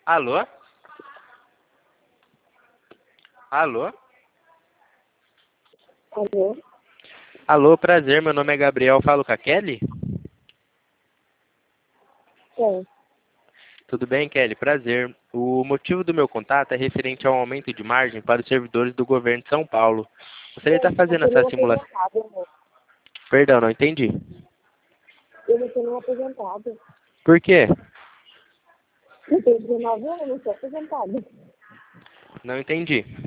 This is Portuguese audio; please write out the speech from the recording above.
Alô? Alô? Alô? Alô, prazer, meu nome é Gabriel, falo com a Kelly? Sim. Tudo bem, Kelly? Prazer. O motivo do meu contato é referente ao aumento de margem para os servidores do governo de São Paulo. Você está fazendo Eu essa não simulação? aposentado, amor. Perdão, não entendi. Eu não sou aposentado. Por quê? Eu tenho 19 anos, eu não sou aposentado. Não entendi.